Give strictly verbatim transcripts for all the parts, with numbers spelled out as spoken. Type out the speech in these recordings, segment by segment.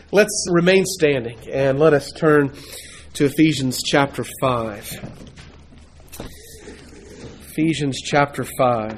Let's remain standing and let us turn to Ephesians chapter five. Ephesians chapter five.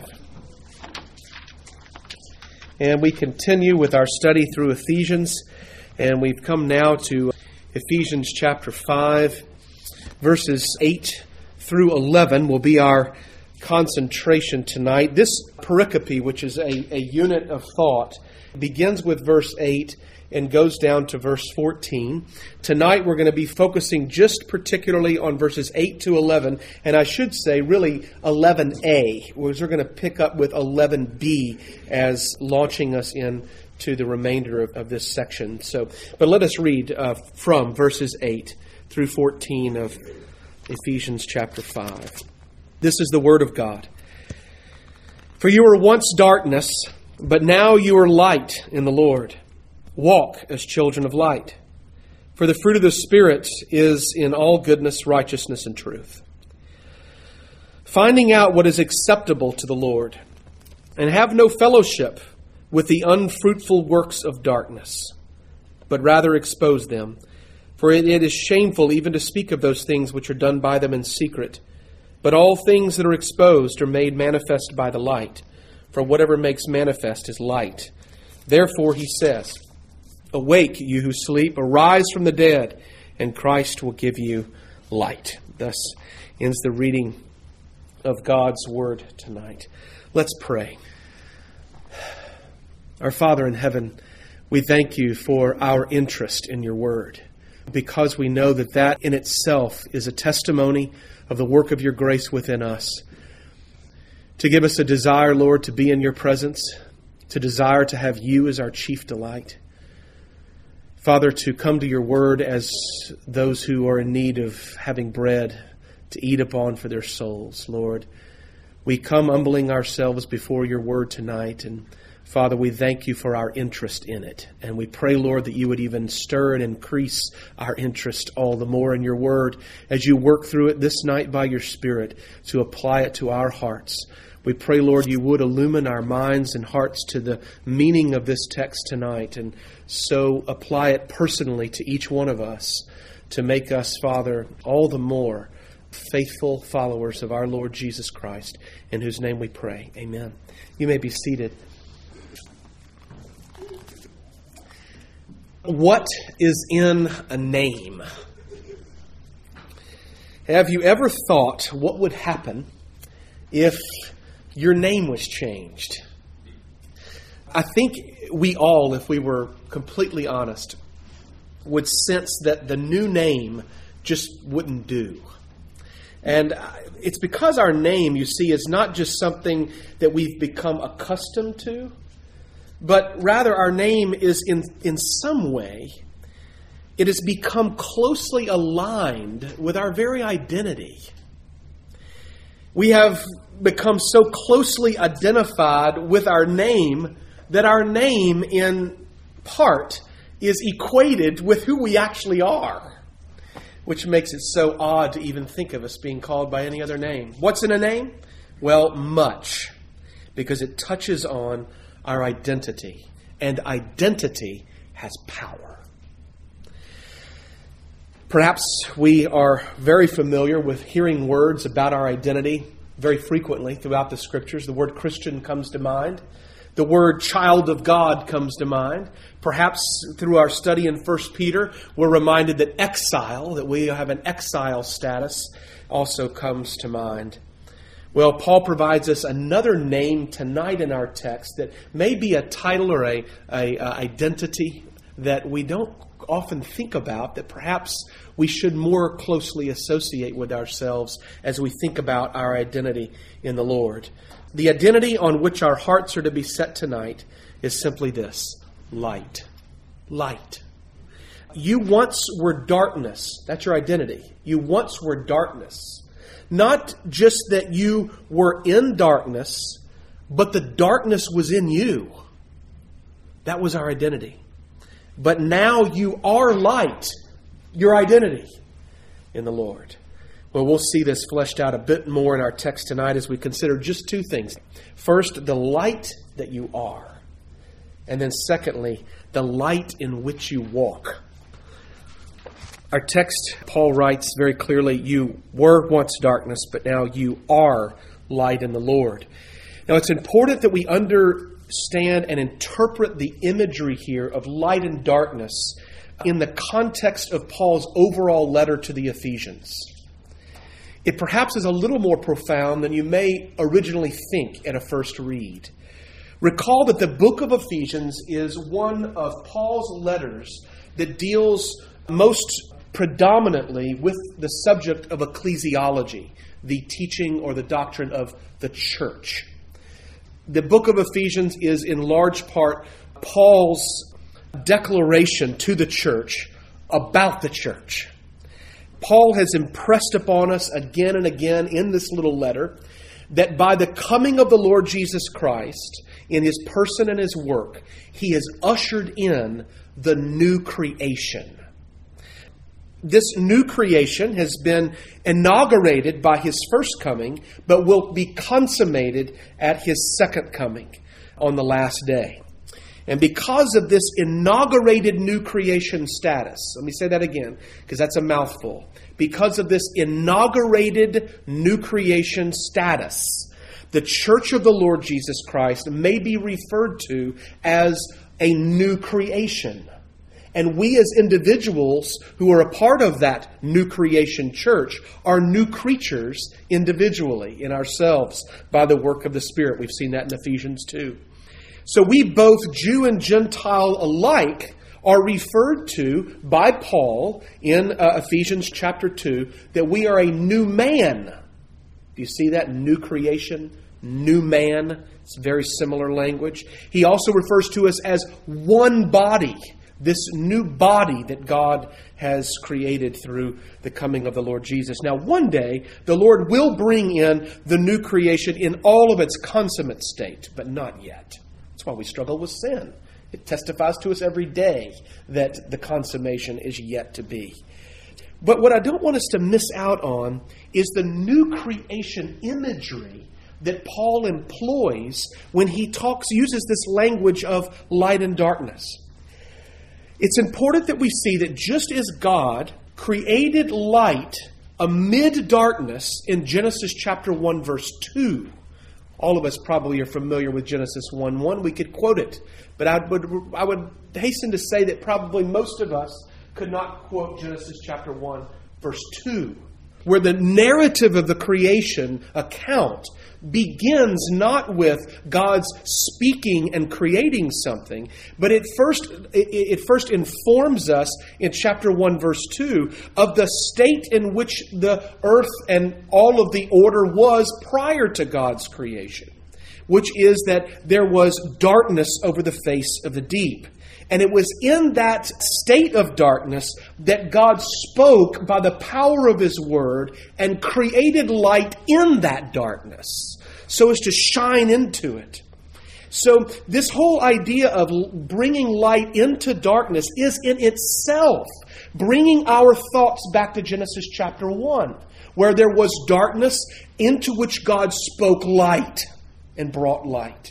And we continue with our study through Ephesians, and we've come now to Ephesians chapter five, verses eight through eleven will be our concentration tonight. This pericope, which is a, a unit of thought, begins with verse eight and goes down to verse fourteen. Tonight we're going to be focusing just particularly on verses eight to eleven, and I should say really eleven A, whereas we're going to pick up with eleven B as launching us in to the remainder of, of this section. So, but let us read uh, from verses eight through fourteen of Ephesians chapter five. This is the word of God. For you were once darkness, but now you are light in the Lord. Walk as children of light. For the fruit of the Spirit is in all goodness, righteousness, and truth. Finding out what is acceptable to the Lord, and have no fellowship with the unfruitful works of darkness, but rather expose them. For it, it is shameful even to speak of those things which are done by them in secret. But all things that are exposed are made manifest by the light. For whatever makes manifest is light. Therefore he says, awake, you who sleep, arise from the dead, and Christ will give you light. Thus ends the reading of God's word tonight. Let's pray. Our Father in heaven, we thank you for our interest in your word, because we know that that in itself is a testimony of the work of your grace within us. To give us a desire, Lord, to be in your presence, to desire to have you as our chief delight. Father, to come to your word as those who are in need of having bread to eat upon for their souls, Lord. We come humbling ourselves before your word tonight, and Father, we thank you for our interest in it. And we pray, Lord, that you would even stir and increase our interest all the more in your word as you work through it this night by your Spirit to apply it to our hearts. We pray, Lord, you would illumine our minds and hearts to the meaning of this text tonight, and so apply it personally to each one of us to make us, Father, all the more faithful followers of our Lord Jesus Christ, in whose name we pray. Amen. You may be seated. What is in a name? Have you ever thought what would happen if your name was changed? I think we all, if we were completely honest, would sense that the new name just wouldn't do. And it's because our name, you see, is not just something that we've become accustomed to, but rather our name is in, in some way, it has become closely aligned with our very identity. We have become so closely identified with our name that our name, in part, is equated with who we actually are, which makes it so odd to even think of us being called by any other name. What's in a name? Well, much, because it touches on our identity, and identity has power. Perhaps we are very familiar with hearing words about our identity very frequently throughout the Scriptures. The word Christian comes to mind. The word child of God comes to mind. Perhaps through our study in First Peter, we're reminded that exile, that we have an exile status, also comes to mind. Well, Paul provides us another name tonight in our text that may be a title or a, a, a identity that we don't often think about, that perhaps we should more closely associate with ourselves as we think about our identity in the Lord. The identity on which our hearts are to be set tonight is simply this: light. Light. You once were darkness. That's your identity. You once were darkness. Not just that you were in darkness, but the darkness was in you. That was our identity. But now you are light, your identity in the Lord. Well, we'll see this fleshed out a bit more in our text tonight as we consider just two things. First, the light that you are. And then secondly, the light in which you walk. Our text, Paul writes very clearly, you were once darkness, but now you are light in the Lord. Now, it's important that we understand and interpret the imagery here of light and darkness in the context of Paul's overall letter to the Ephesians. It perhaps is a little more profound than you may originally think at a first read. Recall that the book of Ephesians is one of Paul's letters that deals most predominantly with the subject of ecclesiology, the teaching or the doctrine of the church. The book of Ephesians is in large part Paul's declaration to the church about the church. Paul has impressed upon us again and again in this little letter that by the coming of the Lord Jesus Christ in his person and his work, he has ushered in the new creation. This new creation has been inaugurated by his first coming, but will be consummated at his second coming on the last day. And because of this inaugurated new creation status, let me say that again, because that's a mouthful. Because of this inaugurated new creation status, the church of the Lord Jesus Christ may be referred to as a new creation. And we as individuals who are a part of that new creation church are new creatures individually in ourselves by the work of the Spirit. We've seen that in Ephesians two. So we both Jew and Gentile alike are referred to by Paul in uh, Ephesians chapter two that we are a new man. Do you see that? New creation, new man. It's very similar language. He also refers to us as one body. This new body that God has created through the coming of the Lord Jesus. Now, one day, the Lord will bring in the new creation in all of its consummate state, but not yet. That's why we struggle with sin. It testifies to us every day that the consummation is yet to be. But what I don't want us to miss out on is the new creation imagery that Paul employs when he talks, uses this language of light and darkness. It's important that we see that just as God created light amid darkness in Genesis chapter one, verse two, all of us probably are familiar with Genesis one one. We could quote it, but I would I would hasten to say that probably most of us could not quote Genesis chapter one, verse two, where the narrative of the creation account begins not with God's speaking and creating something, but it first it, it first informs us in chapter one, verse two, of the state in which the earth and all of the order was prior to God's creation, which is that there was darkness over the face of the deep. And it was in that state of darkness that God spoke by the power of His Word and created light in that darkness so as to shine into it. So this whole idea of bringing light into darkness is in itself bringing our thoughts back to Genesis chapter one, where there was darkness into which God spoke light and brought light.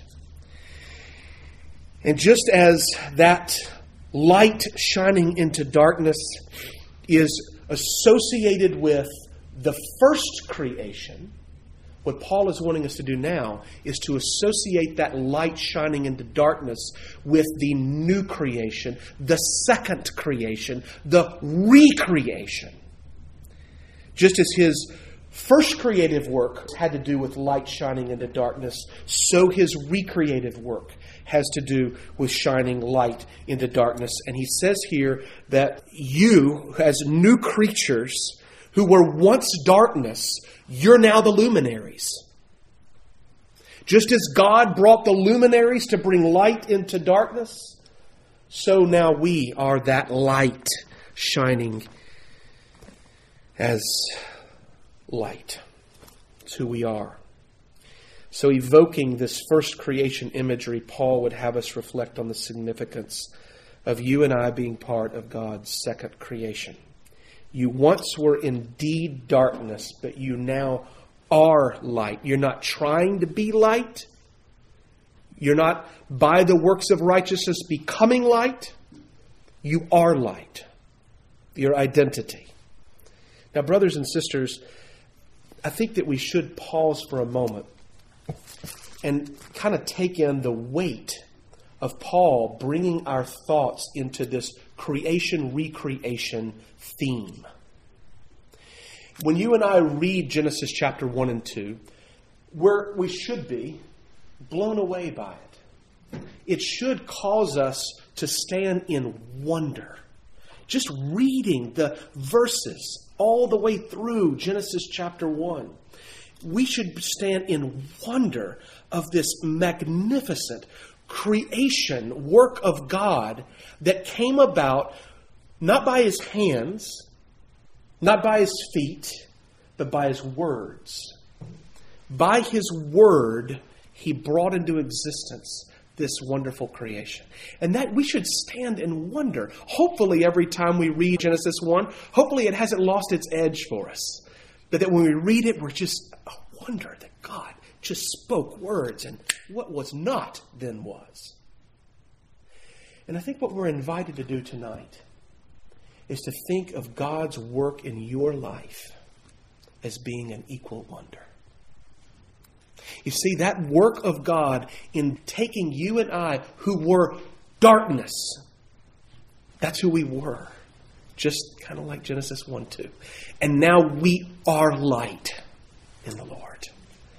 And just as that light shining into darkness is associated with the first creation, what Paul is wanting us to do now is to associate that light shining into darkness with the new creation, the second creation, the recreation. Just as his first creative work had to do with light shining into darkness, so his recreative work has to do with shining light into darkness. And he says here that you, as new creatures who were once darkness, you're now the luminaries. Just as God brought the luminaries to bring light into darkness, so now we are that light shining as light. It's who we are. So evoking this first creation imagery, Paul would have us reflect on the significance of you and I being part of God's second creation. You once were indeed darkness, but you now are light. You're not trying to be light. You're not by the works of righteousness becoming light. You are light. Your identity. Now, brothers and sisters, I think that we should pause for a moment and kind of take in the weight of Paul bringing our thoughts into this creation-recreation theme. When you and I read Genesis chapter one and two, we're, we should be blown away by it. It should cause us to stand in wonder. Just reading the verses all the way through Genesis chapter one, we should stand in wonder of this magnificent creation work of God that came about not by His hands, not by His feet, but by His words. By His word, He brought into existence this wonderful creation. And that we should stand and wonder. Hopefully every time we read Genesis one, hopefully it hasn't lost its edge for us. But that when we read it, we're just a wonder that God just spoke words and what was not then was. And I think what we're invited to do tonight is to think of God's work in your life as being an equal wonder. You see, that work of God in taking you and I, who were darkness, that's who we were. Just kind of like Genesis one two. And now we are light in the Lord.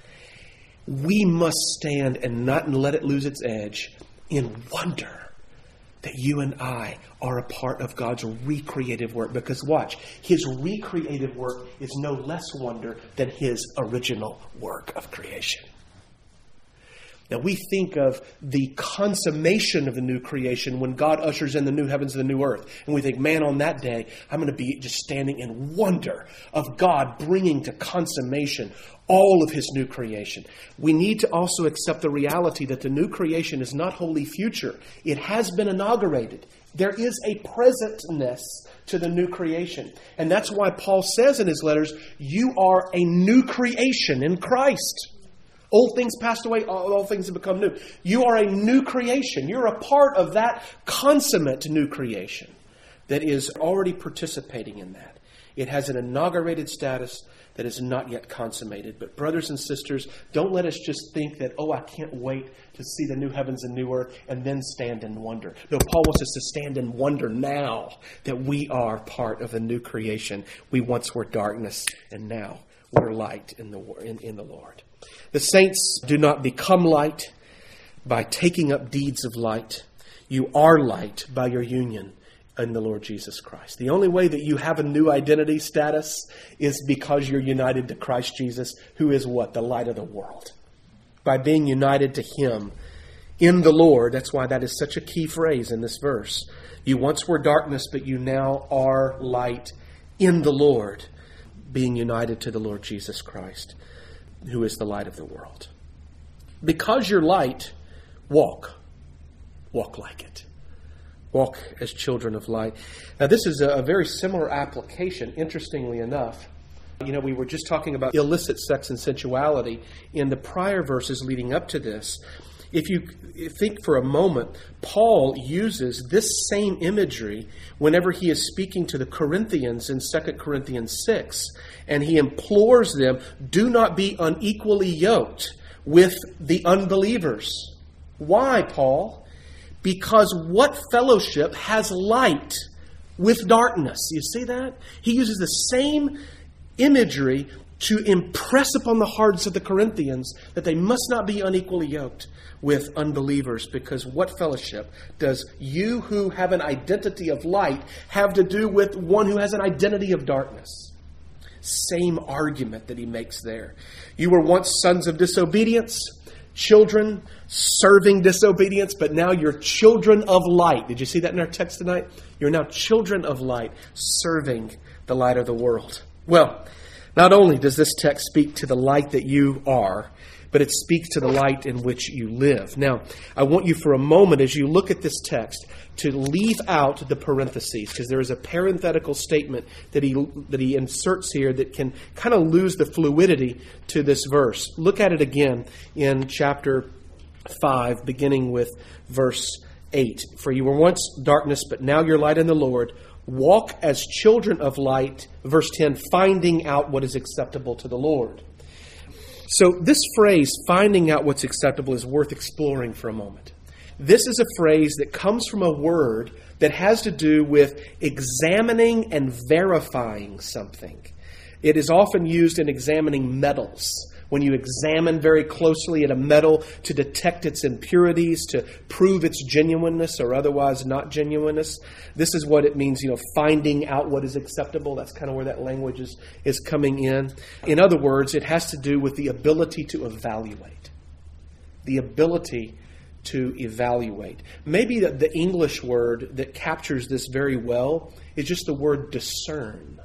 We must stand and not let it lose its edge in wonder that you and I are a part of God's recreative work. Because watch, His recreative work is no less wonder than His original work of creation. Now we think of the consummation of the new creation when God ushers in the new heavens and the new earth. And we think, man, on that day, I'm going to be just standing in wonder of God bringing to consummation all of His new creation. We need to also accept the reality that the new creation is not wholly future. It has been inaugurated. There is a presentness to the new creation. And that's why Paul says in his letters, you are a new creation in Christ. Old things passed away, all, all things have become new. You are a new creation. You're a part of that consummate new creation that is already participating in that. It has an inaugurated status that is not yet consummated. But brothers and sisters, don't let us just think that, oh, I can't wait to see the new heavens and new earth and then stand in wonder. No, Paul wants us to stand in wonder now that we are part of a new creation. We once were darkness and now we're light in the, in, in the Lord. The saints do not become light by taking up deeds of light. You are light by your union in the Lord Jesus Christ. The only way that you have a new identity status is because you're united to Christ Jesus, who is what? The light of the world. By being united to Him in the Lord, that's why that is such a key phrase in this verse. You once were darkness, but you now are light in the Lord, being united to the Lord Jesus Christ, who is the light of the world. Because you're light, walk. Walk like it. Walk as children of light. Now, this is a very similar application, interestingly enough. You know, we were just talking about illicit sex and sensuality in the prior verses leading up to this. If you think for a moment, Paul uses this same imagery whenever he is speaking to the Corinthians in Second Corinthians six. And he implores them, do not be unequally yoked with the unbelievers. Why, Paul? Because what fellowship has light with darkness? You see that? He uses the same imagery to impress upon the hearts of the Corinthians that they must not be unequally yoked with unbelievers. Because what fellowship does you who have an identity of light have to do with one who has an identity of darkness? Same argument that he makes there. You were once sons of disobedience, children serving disobedience, but now you're children of light. Did you see that in our text tonight? You're now children of light, serving the light of the world. Well, not only does this text speak to the light that you are, but it speaks to the light in which you live. Now, I want you for a moment, as you look at this text, to leave out the parentheses, because there is a parenthetical statement that he that he inserts here that can kind of lose the fluidity to this verse. Look at it again in chapter five, beginning with verse eight. For you were once darkness, but now you're light in the Lord. Walk as children of light. Verse ten, finding out what is acceptable to the Lord. So this phrase, finding out what's acceptable, is worth exploring for a moment. This is a phrase that comes from a word that has to do with examining and verifying something. It is often used in examining metals. When you examine very closely at a metal to detect its impurities, to prove its genuineness or otherwise not genuineness, this is what it means, you know, finding out what is acceptable. That's kind of where that language is, is coming in. In other words, it has to do with the ability to evaluate. The ability to evaluate. Maybe the, the English word that captures this very well is just the word discern.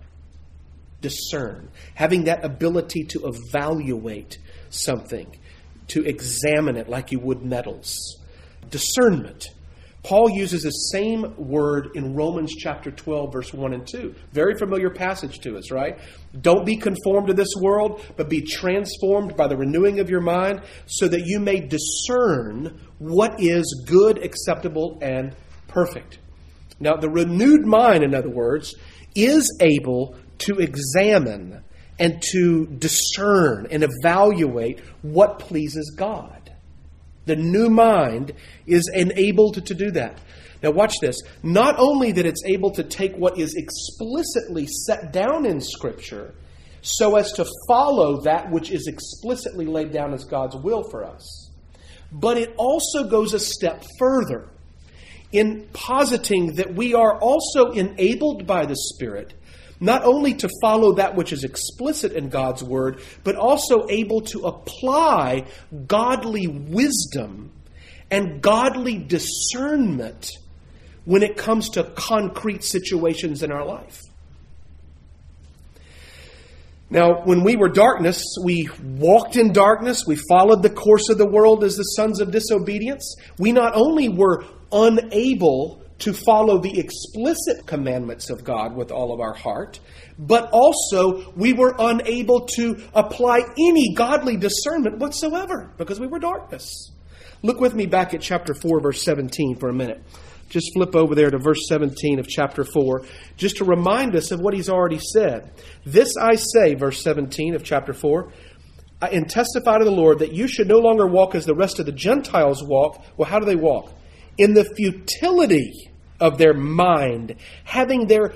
Discern. Having that ability to evaluate something, to examine it like you would metals. Discernment. Paul uses the same word in Romans chapter twelve, verse one and two. Very familiar passage to us, right? Don't be conformed to this world, but be transformed by the renewing of your mind, so that you may discern what is good, acceptable, and perfect. Now, the renewed mind, in other words, is able to examine and to discern and evaluate what pleases God. The new mind is enabled to do that. Now watch this. Not only that it's able to take what is explicitly set down in Scripture so as to follow that which is explicitly laid down as God's will for us, but it also goes a step further in positing that we are also enabled by the Spirit not only to follow that which is explicit in God's Word, but also able to apply godly wisdom and godly discernment when it comes to concrete situations in our life. Now, when we were darkness, we walked in darkness. We followed the course of the world as the sons of disobedience. We not only were unable to follow the explicit commandments of God with all of our heart, but also we were unable to apply any godly discernment whatsoever because we were darkness. Look with me back at chapter four, verse seventeen for a minute. Just flip over there to verse seventeen of chapter four, just to remind us of what he's already said. This I say, verse seventeen of chapter four, and testify to the Lord that you should no longer walk as the rest of the Gentiles walk. Well, how do they walk? In the futility of their mind, having their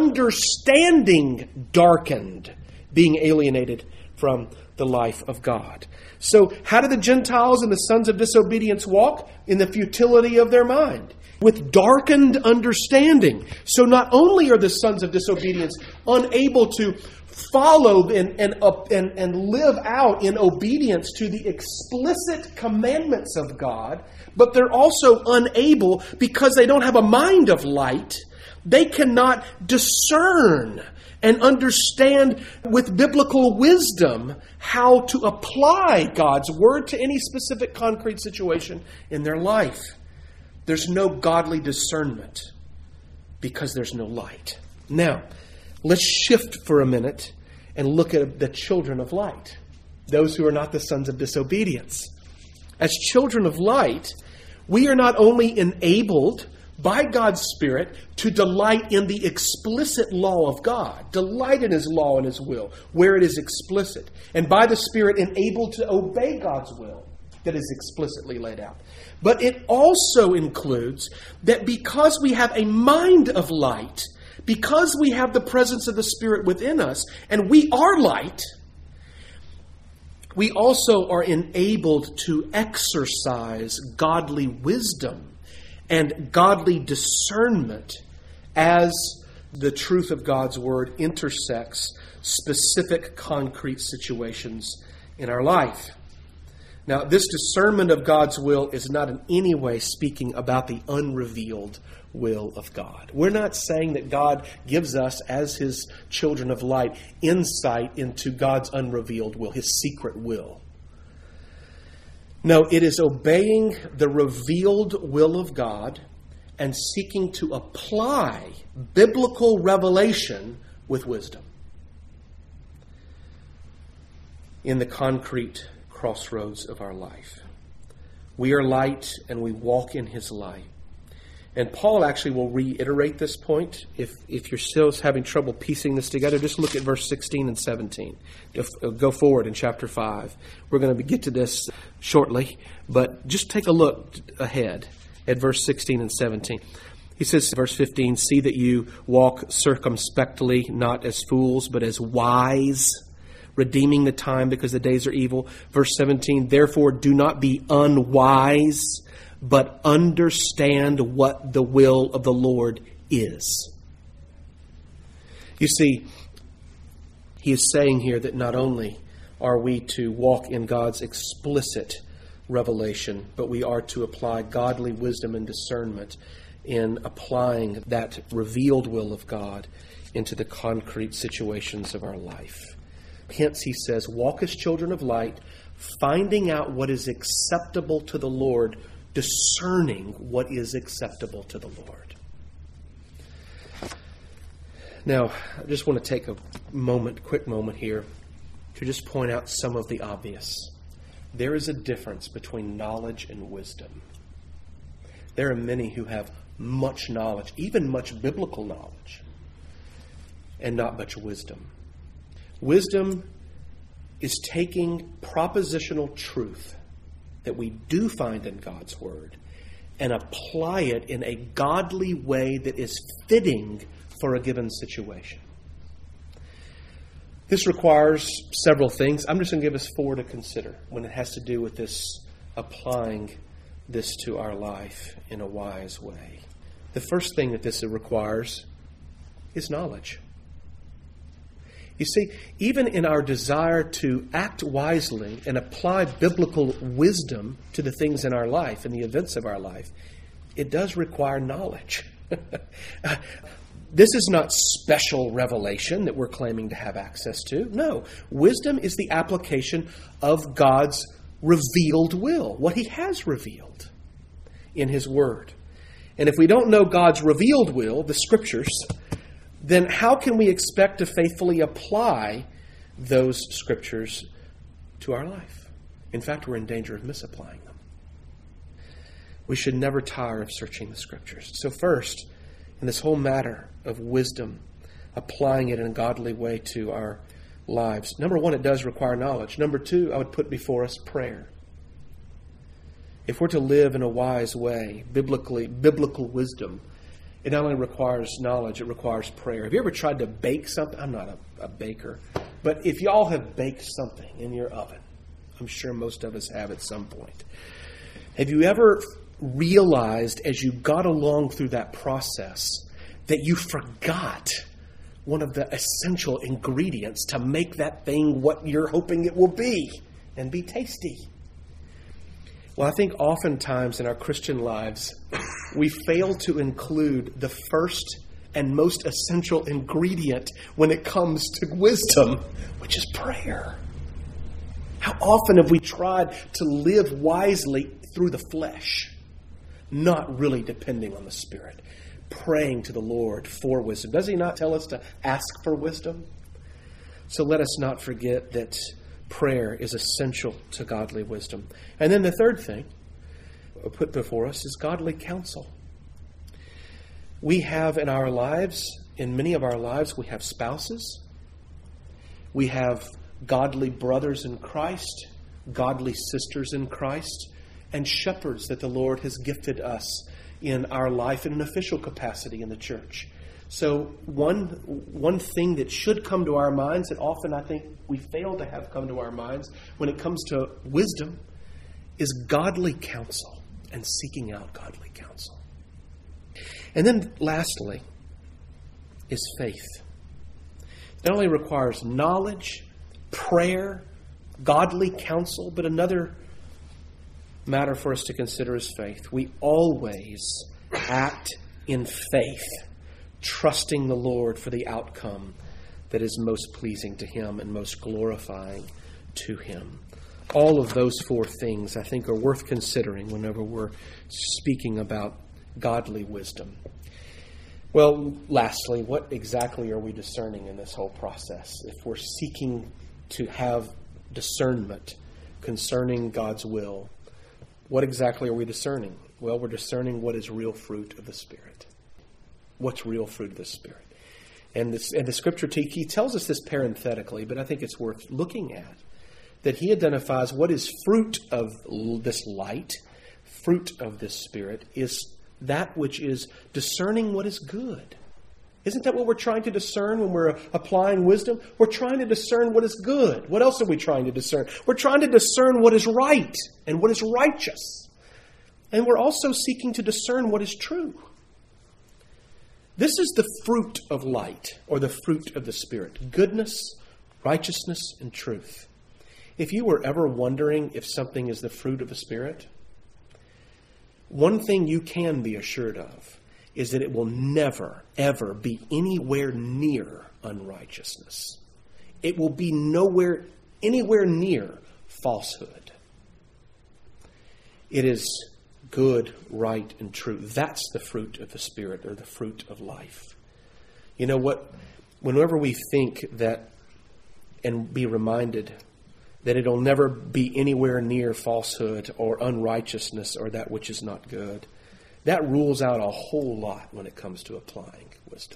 understanding darkened, being alienated from the life of God. So how do the Gentiles and the sons of disobedience walk? In the futility of their mind, with darkened understanding. So not only are the sons of disobedience unable to follow and, and, and, and live out in obedience to the explicit commandments of God, but they're also unable, because they don't have a mind of light, they cannot discern and understand with biblical wisdom how to apply God's Word to any specific concrete situation in their life. There's no godly discernment because there's no light. Now, let's shift for a minute and look at the children of light, those who are not the sons of disobedience. As children of light, we are not only enabled by God's Spirit to delight in the explicit law of God, delight in His law and His will, where it is explicit, and by the Spirit enabled to obey God's will that is explicitly laid out. But it also includes that because we have a mind of light, because we have the presence of the Spirit within us, and we are light, we also are enabled to exercise godly wisdom and godly discernment as the truth of God's Word intersects specific concrete situations in our life. Now, this discernment of God's will is not in any way speaking about the unrevealed will of God. We're not saying that God gives us, as His children of light, insight into God's unrevealed will, His secret will. No, it is obeying the revealed will of God and seeking to apply biblical revelation with wisdom in the concrete crossroads of our life. We are light and we walk in His light. And Paul actually will reiterate this point. If if you're still having trouble piecing this together, just look at verse sixteen and seventeen. Go forward in chapter five. We're going to get to this shortly, but just take a look ahead at verse sixteen and seventeen. He says, verse fifteen, "See that you walk circumspectly, not as fools, but as wise, redeeming the time because the days are evil." Verse seventeen, "Therefore do not be unwise, but understand what the will of the Lord is." You see, he is saying here that not only are we to walk in God's explicit revelation, but we are to apply godly wisdom and discernment in applying that revealed will of God into the concrete situations of our life. Hence, he says, walk as children of light, finding out what is acceptable to the Lord, discerning what is acceptable to the Lord. Now, I just want to take a moment, quick moment here, to just point out some of the obvious. There is a difference between knowledge and wisdom. There are many who have much knowledge, even much biblical knowledge, and not much wisdom. Wisdom is taking propositional truth that we do find in God's Word and apply it in a godly way that is fitting for a given situation. This requires several things. I'm just going to give us four to consider when it has to do with this applying this to our life in a wise way. The first thing that this requires is knowledge. You see, even in our desire to act wisely and apply biblical wisdom to the things in our life and the events of our life, it does require knowledge. This is not special revelation that we're claiming to have access to. No, wisdom is the application of God's revealed will, what He has revealed in His Word. And if we don't know God's revealed will, the Scriptures, then how can we expect to faithfully apply those Scriptures to our life? In fact, we're in danger of misapplying them. We should never tire of searching the Scriptures. So first, in this whole matter of wisdom, applying it in a godly way to our lives, number one, it does require knowledge. Number two, I would put before us prayer. If we're to live in a wise way, biblically, biblical wisdom, it not only requires knowledge, it requires prayer. Have you ever tried to bake something? I'm not a, a baker. But if y'all have baked something in your oven, I'm sure most of us have at some point. Have you ever realized as you got along through that process that you forgot one of the essential ingredients to make that thing what you're hoping it will be and be tasty? Well, I think oftentimes in our Christian lives, we fail to include the first and most essential ingredient when it comes to wisdom, which is prayer. How often have we tried to live wisely through the flesh, not really depending on the Spirit, praying to the Lord for wisdom? Does He not tell us to ask for wisdom? So let us not forget that prayer is essential to godly wisdom. And then the third thing put before us is godly counsel. We have in our lives, in many of our lives, we have spouses. We have godly brothers in Christ, godly sisters in Christ, and shepherds that the Lord has gifted us in our life in an official capacity in the church. So one one thing that should come to our minds, that often I think we fail to have come to our minds when it comes to wisdom, is godly counsel and seeking out godly counsel. And then lastly is faith. It not only requires knowledge, prayer, godly counsel, but another matter for us to consider is faith. We always act in faith, trusting the Lord for the outcome that is most pleasing to Him and most glorifying to Him. All of those four things, I think, are worth considering whenever we're speaking about godly wisdom. Well, lastly, what exactly are we discerning in this whole process? If we're seeking to have discernment concerning God's will, what exactly are we discerning? Well, we're discerning what is real fruit of the Spirit. What's real fruit of the Spirit? And, this, and the Scripture, te- he tells us this parenthetically, but I think it's worth looking at. That he identifies what is fruit of this light, fruit of this Spirit, is that which is discerning what is good. Isn't that what we're trying to discern when we're applying wisdom? We're trying to discern what is good. What else are we trying to discern? We're trying to discern what is right and what is righteous. And we're also seeking to discern what is true. This is the fruit of light, or the fruit of the Spirit. Goodness, righteousness, and truth. If you were ever wondering if something is the fruit of the Spirit, one thing you can be assured of is that it will never, ever be anywhere near unrighteousness. It will be nowhere, anywhere near falsehood. It is good, right, and true. That's the fruit of the Spirit, or the fruit of life. You know what? Whenever we think that, and be reminded that it'll never be anywhere near falsehood or unrighteousness or that which is not good, that rules out a whole lot when it comes to applying wisdom.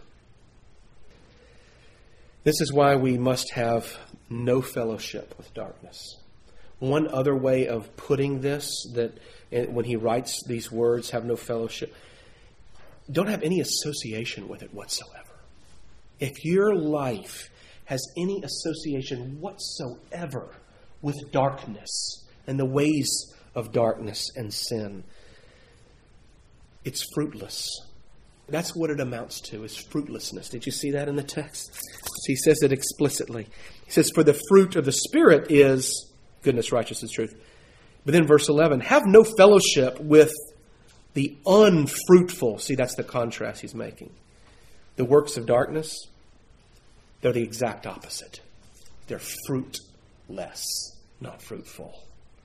This is why we must have no fellowship with darkness. One other way of putting this, that when he writes these words, have no fellowship, don't have any association with it whatsoever. If your life has any association whatsoever with darkness and the ways of darkness and sin, it's fruitless. That's what it amounts to, is fruitlessness. Did you see that in the text? He says it explicitly. He says, for the fruit of the Spirit is goodness, righteousness, truth. But then verse eleven, have no fellowship with the unfruitful. See, that's the contrast he's making. The works of darkness, they're the exact opposite. They're fruitless, not fruitful.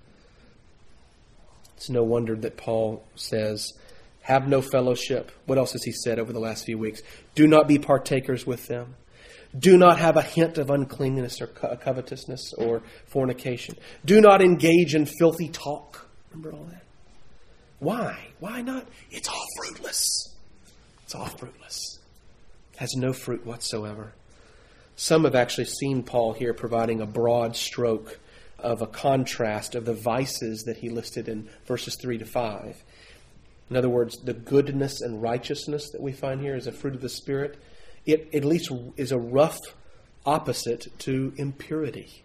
It's no wonder that Paul says, have no fellowship. What else has he said over the last few weeks? Do not be partakers with them. Do not have a hint of uncleanness or co- covetousness or fornication. Do not engage in filthy talk. Remember all that? Why? Why not? It's all fruitless. It's all fruitless. It has no fruit whatsoever. Some have actually seen Paul here providing a broad stroke of a contrast of the vices that he listed in verses three to five. In other words, the goodness and righteousness that we find here as a fruit of the Spirit, it at least is a rough opposite to impurity.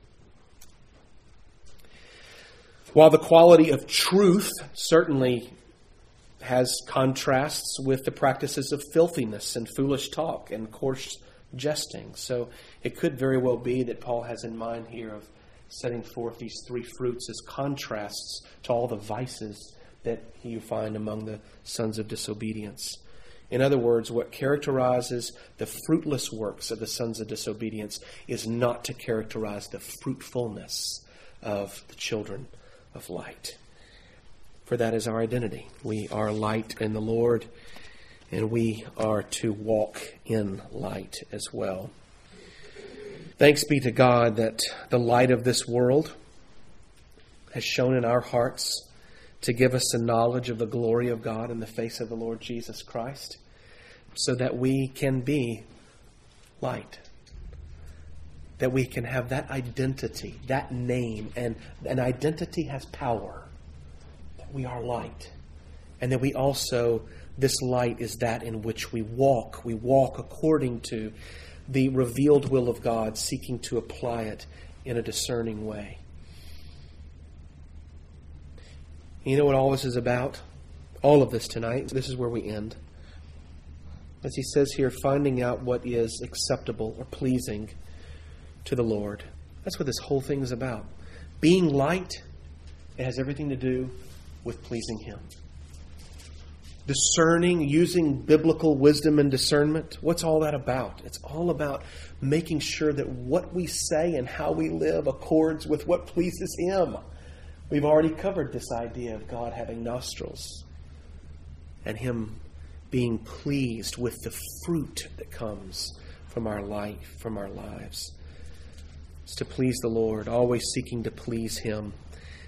While the quality of truth certainly has contrasts with the practices of filthiness and foolish talk and coarse jesting. So it could very well be that Paul has in mind here of setting forth these three fruits as contrasts to all the vices that you find among the sons of disobedience. In other words, what characterizes the fruitless works of the sons of disobedience is not to characterize the fruitfulness of the children of light. For that is our identity. We are light in the Lord, and we are to walk in light as well. Thanks be to God that the light of this world has shone in our hearts to give us a knowledge of the glory of God in the face of the Lord Jesus Christ, so that we can be light. That we can have that identity, that name, and an identity has power. That we are light. And that we also, this light is that in which we walk. We walk according to the revealed will of God, seeking to apply it in a discerning way. You know what all this is about? All of this tonight. This is where we end. As he says here, finding out what is acceptable or pleasing to the Lord. That's what this whole thing is about. Being light, it has everything to do with pleasing Him. Discerning, using biblical wisdom and discernment. What's all that about? It's all about making sure that what we say and how we live accords with what pleases Him. We've already covered this idea of God having nostrils and Him being pleased with the fruit that comes from our life, from our lives. It's to please the Lord, always seeking to please Him,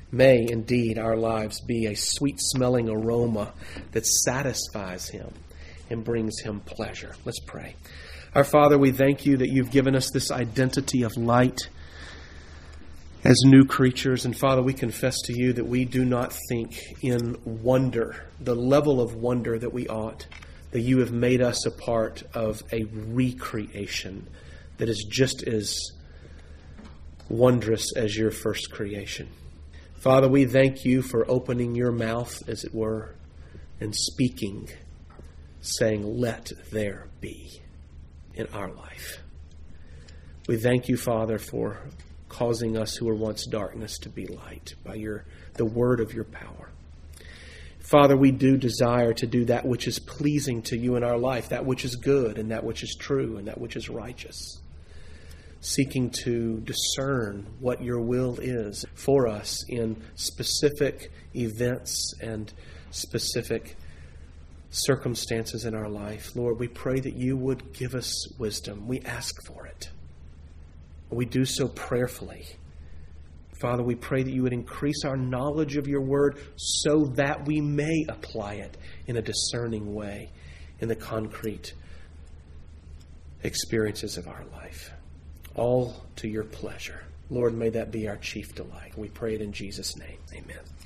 May indeed our lives be a sweet-smelling aroma that satisfies Him and brings Him pleasure. Let's pray. Our Father, we thank You that You've given us this identity of light as new creatures. And Father, we confess to You that we do not think in wonder, the level of wonder that we ought, that You have made us a part of a recreation that is just as wondrous as Your first creation. Father, we thank You for opening Your mouth, as it were, and speaking, saying, "Let there be," in our life. We thank You, Father, for causing us who were once darkness to be light by your the word of Your power. Father, we do desire to do that which is pleasing to You in our life, that which is good and that which is true and that which is righteous, seeking to discern what Your will is for us in specific events and specific circumstances in our life. Lord, we pray that You would give us wisdom. We ask for it. We do so prayerfully. Father, we pray that You would increase our knowledge of Your word so that we may apply it in a discerning way in the concrete experiences of our life. All to Your pleasure. Lord, may that be our chief delight. We pray it in Jesus' name. Amen.